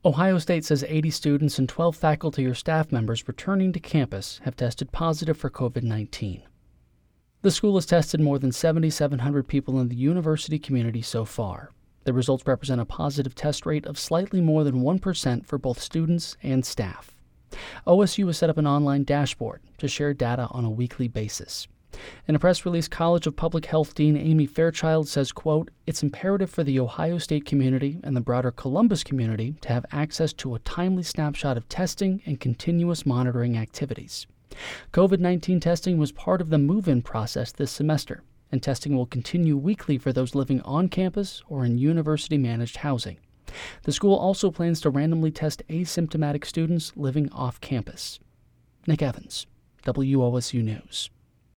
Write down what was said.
Ohio State says 80 students and 12 faculty or staff members returning to campus have tested positive for COVID-19. The school has tested more than 7,700 people in the university community so far. The results represent a positive test rate of slightly more than 1% for both students and staff. OSU has set up an online dashboard to share data on a weekly basis. In a press release, College of Public Health Dean Amy Fairchild says, quote, "It's imperative for the Ohio State community and the broader Columbus community to have access to a timely snapshot of testing and continuous monitoring activities. COVID-19 testing was part of the move-in process this semester, and testing will continue weekly for those living on campus or in university-managed housing. The school also plans to randomly test asymptomatic students living off campus." Nick Evans, WOSU News.